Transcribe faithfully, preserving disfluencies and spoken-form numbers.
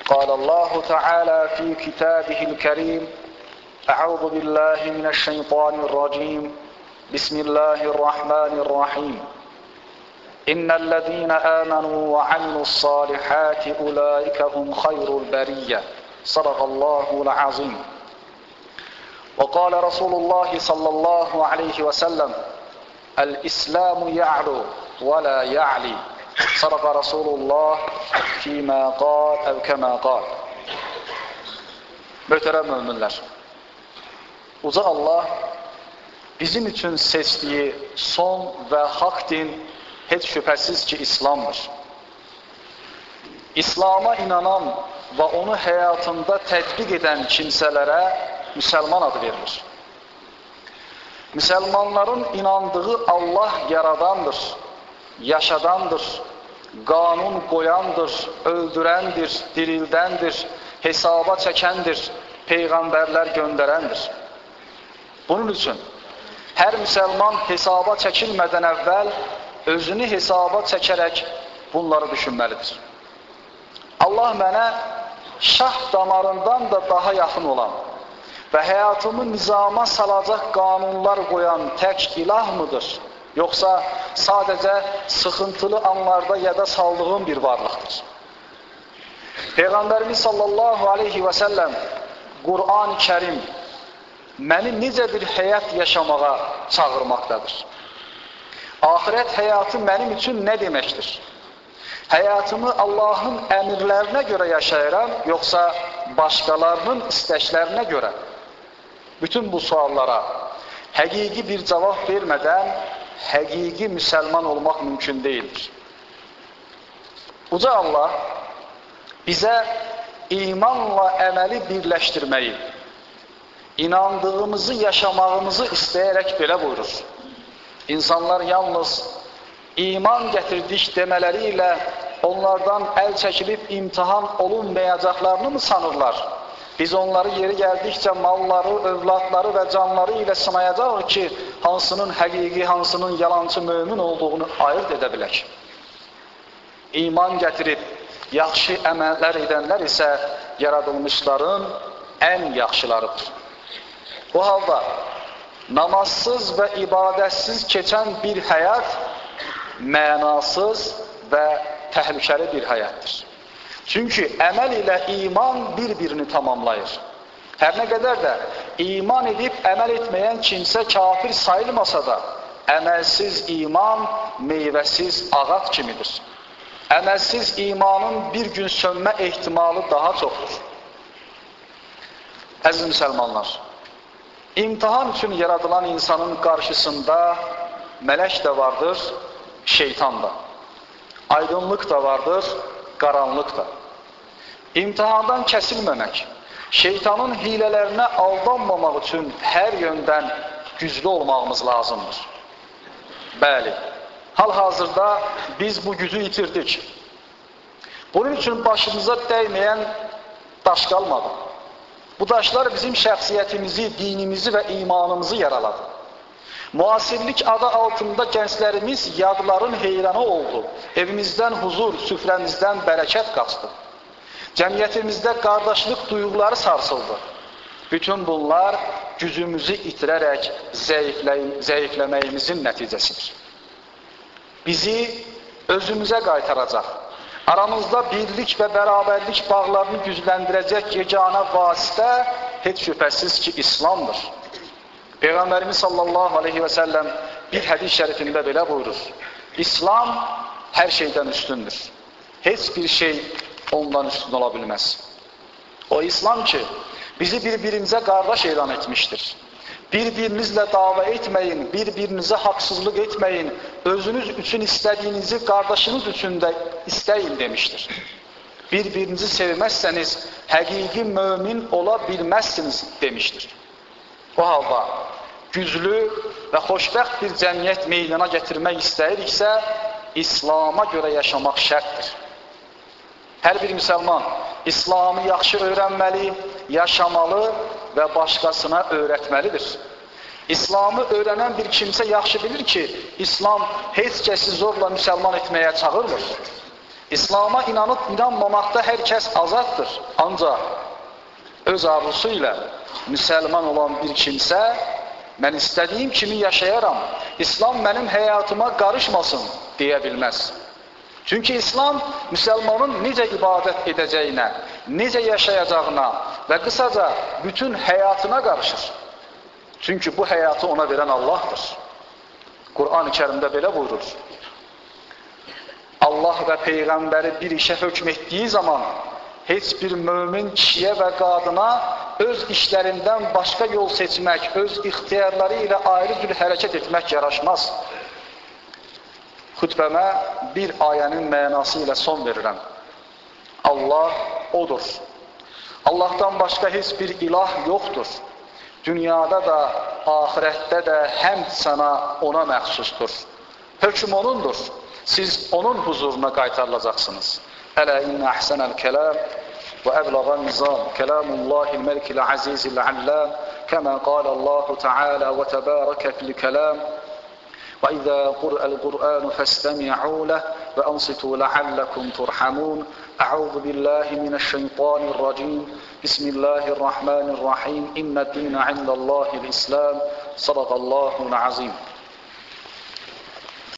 قال الله تعالى في كتابه الكريم أعوذ بالله من الشيطان الرجيم بسم الله الرحمن الرحيم إن الذين آمنوا وعملوا الصالحات أولئك هم خير البرية صدق الله العظيم وقال رسول الله صلى الله عليه وسلم الإسلام يعلو ولا يعلي صدق رسول الله فيما قال أو كما قال. Möhtərəm möminlər, Uca Allah bizim üçün seçdiyi son və haqq din heç şübhəsiz ki İslamdır. İslama inanan və onu həyatında tətbiq edən kimsələrə müsəlman adı verilir. Müsəlmanların inandığı Allah yaradandır, yaşadandır, qanun qoyandır, öldürəndir, dirildəndir, hesaba çəkəndir, peyğəmbərlər göndərəndir. Bunun üçün hər müsəlman hesaba çəkilmədən əvvəl özünü hesaba çəkərək bunları düşünməlidir. Allah mənə şah damarından da daha yaxın olan və həyatımı nizama salacaq qanunlar qoyan tək ilah mıdır? Yoxsa sadəcə sıxıntılı anlarda yada saldığım bir varlıqdır? Peyğəmbərimiz sallallahu aleyhi və səlləm Qur'an-ı Kərim məni necə bir həyat yaşamağa çağırmaqdadır? Ahirət həyatı mənim üçün nə deməkdir? Həyatımı Allahın əmirlərinə görə yaşayıram, yoxsa başqalarının istəklərinə görə? Bütün bu suallara həqiqi bir cavab vermədən həqiqi müsəlman olmaq mümkün deyildir. Uca Allah bizə imanla əməli birləşdirməyi, inandığımızı yaşamağımızı istəyərək belə buyurur. İnsanlar yalnız iman gətirdik demələri ilə onlardan əl çəkilib imtihan olunmayacaqlarını mı sanırlar? Biz onları yeri gəldikcə malları, övladları və canları ilə sınayacaq ki, hansının həqiqi, hansının yalancı mömin olduğunu ayırt edə bilək. İman gətirib yaxşı əməllər edənlər isə yaradılmışların ən yaxşılarıdır. O halda namazsız və ibadətsiz keçən bir həyat mənasız və təhlükəli bir həyatdır. Çünki əməl ilə iman bir-birini tamamlayır. Hər nə qədər də iman edib əməl etməyən kimsə kafir sayılmasa da, əməlsiz iman meyvəsiz ağac kimidir. Əməlsiz imanın bir gün sönmə ehtimalı daha çoxdur. Əziz müsəlmanlar, İmtihan üçün yaradılan insanın qarşısında mələk də vardır, şeytan da. Aydınlıq da vardır, qaranlıq da. İmtihandan kəsilməmək, şeytanın hilələrinə aldanmamaq üçün hər yöndən güclü olmağımız lazımdır. Bəli, hal-hazırda biz bu gücü itirdik. Bunun üçün başımıza dəyməyən daş qalmadı. Bu daşlar bizim şəxsiyyətimizi, dinimizi və imanımızı yaraladı. Müasirlik adı altında gənclərimiz yadların heyranı oldu. Evimizdən huzur, süfrəmizdən bərəkət qaçdı. Cəmiyyətimizdə qardaşlıq duyğuları sarsıldı. Bütün bunlar gücümüzü itirərək zəifləməyimizin nəticəsidir. Bizi özümüzə qaytaracaq, aramızda birlik və bərabərlik bağlarını gücləndirəcək yeganə vasitə heç şübhəsiz ki İslamdır. Peyğəmbərimiz sallallahu aleyhi və səlləm bir hədis şərifində belə buyurur. İslam hər şeydən üstündür. Heç bir şey ondan üstün ola bilməz. O İslam ki, bizi bir-birimizə qardaş elan etmişdir. Bir-birinizlə dava etməyin, bir-birinizə haqsızlıq etməyin, özünüz üçün istədiyinizi qardaşınız üçün də istəyin demişdir. Bir-birinizi sevməzsəniz, həqiqi mömin ola bilməzsiniz demişdir. O halda güclü və xoşbəxt bir cəmiyyət meydana gətirmək istəyiriksə, İslama görə yaşamaq şərtdir. Hər bir müsəlman İslamı yaxşı öyrənməli, yaşamalı və başqasına öyrətməlidir. İslamı öyrənən bir kimsə yaxşı bilir ki, İslam heç kəsi zorla müsəlman etməyə çağırmır. İslam'a inanıb inanmamaqda hər kəs azaddır. Ancaq öz arzusu ilə müsəlman olan bir kimsə, mən istədiyim kimi yaşayaram, İslam mənim həyatıma qarışmasın deyə bilməz. Çünki İslam müsəlmanın necə ibadət edəcəyinə, necə yaşayacağına və qısaca bütün həyatına qarışır. Çünki bu həyatı ona verən Allahdır. Qur'an-ı Kərimdə belə buyurur. Allah və Peyğəmbəri bir işə hökm etdiyi zaman heç bir mömin kişiyə və qadına öz işlərindən başqa yol seçmək, öz ixtiyarları ilə ayrı bir hərəkət etmək yaraşmaz. Xütbəmə bir ayənin mənası ilə son verirəm. Allah odur. Allahdan başqa heç bir ilah yoxdur. Dünyada da, ahirətdə də həmd sana ona məxsusdur. Hökm onundur. Siz onun huzuruna qaytarılacaqsınız. Ələ innə əhsənəl kələm və əbləğən nizam kələmullahil məlikil əzizil əllam kəmə qalallahu Teala və təbərəkə fil kələm və izə qur'əl Qur'anu fəstəmi'u ləh və ansitu ləalləkum turhamun. Əuzu billahi minəşşeytanirracim. Bismillahirrahmanirrahim. İnnəd-dîne indəllâhil İslam. Sadaqallahul azim.